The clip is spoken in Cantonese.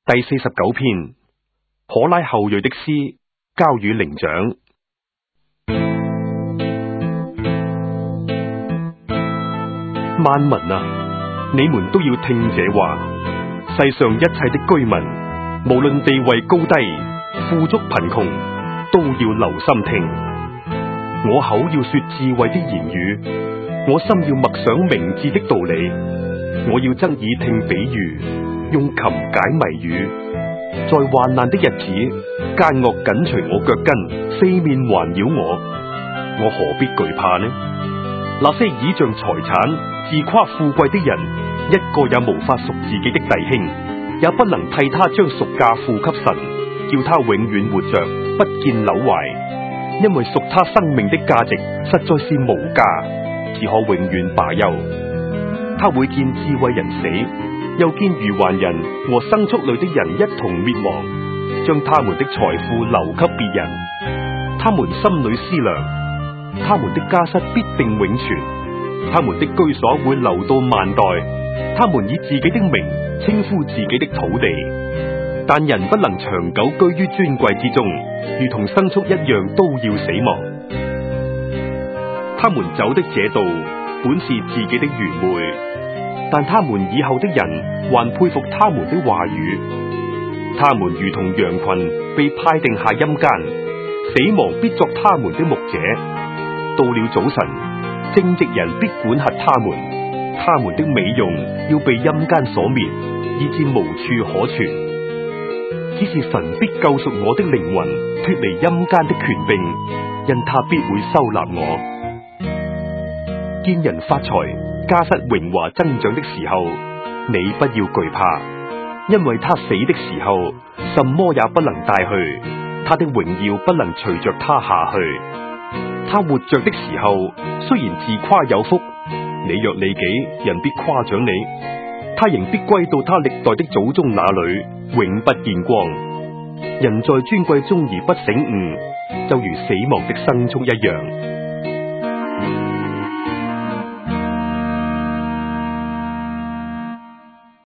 第49篇，可拉後裔的詩交與伶長。萬民啊，你們都要聽這話。世上一切的居民，無論地位高低、富足貧窮，都要留心聽。我口要說智慧的言語，我心要默想明智的道理。我要側耳聽比喻，用琴解謎語。在患難的日子，奸惡緊隨我腳跟，四面環繞我何必懼怕呢？那些倚仗財產、自誇富貴的人，一個也無法贖自己的弟兄，也不能替他將贖價付給神，叫他永遠活着，不見朽壞。因為贖他生命的價值實在是無價，只可永遠罷休。他會見智慧人死，又見愚頑人和牲畜類的人一同滅亡，將他們的財富留給別人。他們心裏思量，他們的家室必定永存，他們的居所會留到萬代。他們以自己的名稱呼自己的土地，但人不能長久居於尊貴之中，如同牲畜一樣都要死亡。他們走的這道本是自己的愚昧，但他們以後的人還佩服他們的話語。他們如同羊群被派定下陰間，死亡必作他們的牧者。到了早晨，正直人必管轄他們，他們的美容要被陰間所滅，以致無處可存。只是神必救贖我的靈魂，脫離陰間的權柄，因他必會收納我。見人發財，家室榮華增長的時候，你不要懼怕，因為他死的時候，什麼也不能帶去，他的榮耀不能隨着他下去。他活着的時候，雖然自誇有福，你若利己，人必誇獎你，他仍必歸到他歷代的祖宗那裏，永不見光。人在尊貴中而不醒悟，就如死亡的牲畜一樣。